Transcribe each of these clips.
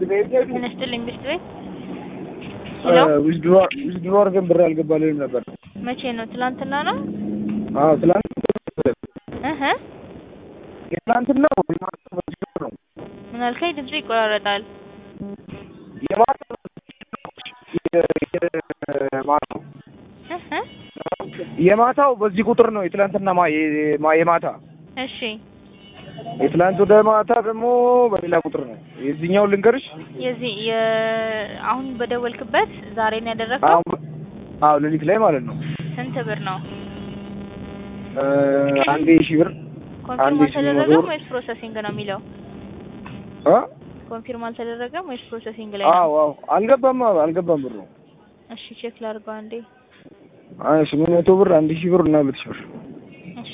እንስጥልኝ ብስት ቤት ሄሎ ዊዝድሮር ግን ብር አልገባልኝም ነበር። መቼ ነው? ትላንትና ነው? አዎ ትላንት ትላንትና ነው። ምን አልከኝ? ድምጽ ይቆራረጣል። የማታው በዚህ ቁጥር ነው። የትላንትና የማታ እሺ። የትላንት ወደ ማታ ደግሞ በሌላ ቁጥር ነው። የዚህኛው ልንገርሽ። አሁን በደወልክበት ዛሬ ነው ያደረከው? አዎ ሌሊት ላይ ማለት ነው። ስንት ብር ነው? 1000 ብር። ኮንፊርም አልተደረገም ወይስ ፕሮሰሲንግ ነው የሚለው? ኮንፊርም አልተደረገም ወይስ ፕሮሰሲንግ ላይ ነው? አዎ አልገባም ብሩ። እሺ ቼክ ላድርገው አንዴ። 800 ብር 1000 ብር እና 2000 ብር። እሺ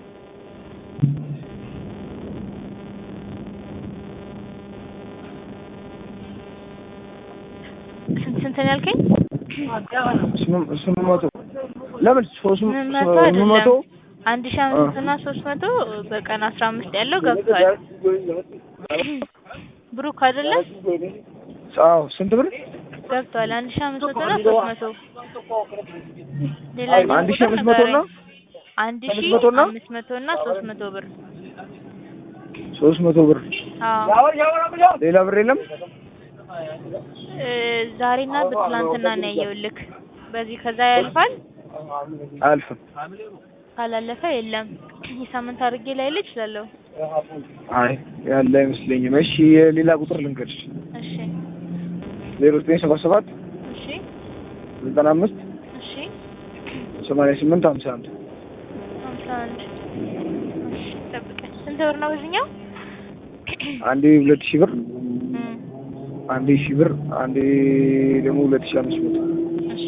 ስንት ነው ያልከኝ? 800 ለምን 300 1500 እና 300 በቀን 15 ያለው ገብቷል። ብሩክ አይደለ? አዎ ስንት ብር ገብቷል? 1500 እና 300 ሌላ 1500 እና 1500 እና 300 ብር 300 ብር። አዎ ሌላ ብር የለም? ዛሬና በትላንትና ነው ያየውልክ። በዚህ ከዛ ያልፋል? አልፍም። ካላለፈ የለም። የሳምንት አድርጌ ላይ ልጅ እችላለሁ። አይ ያለ አይመስለኝም። እሺ የሌላ ቁጥር ልንገርሽ። እሺ 0977 እሺ 95 እሺ 88 51 እሺ ጠብቀኝ። ስንት ብር ነው በዚህኛው? አንዴ 2000 ብር አንዴ 1000 ብር አንዴ ደግሞ 2500። እሺ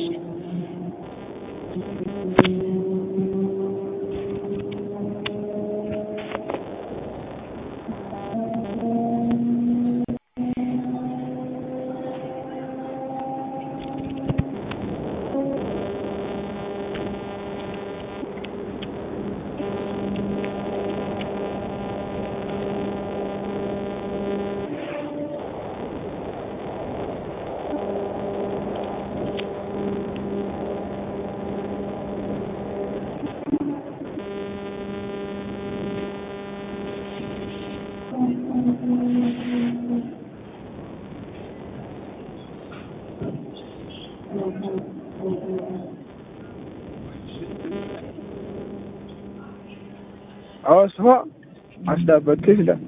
ስማ አስዳበት ይላል።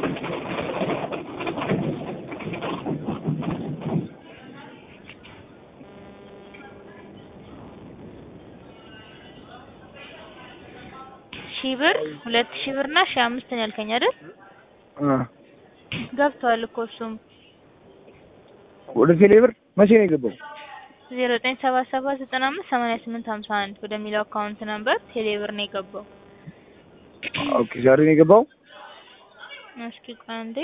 ሺህ ብር 2000 ብር እና 1500 ነው ያልከኝ አይደል? ገብቷል እኮ እሱም ወደ ቴሌ ብር መቼ ነው የገባው? 0977958851 ወደሚለው አካውንት ነምበር ቴሌ ብር ነው የገባው። ኦኬ ዛሬ ነው የገባው? እስኪ ቆይ አንዴ።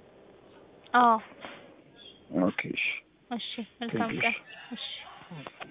አዎ ኦኬ እሺ መልካም ቀን። እሺ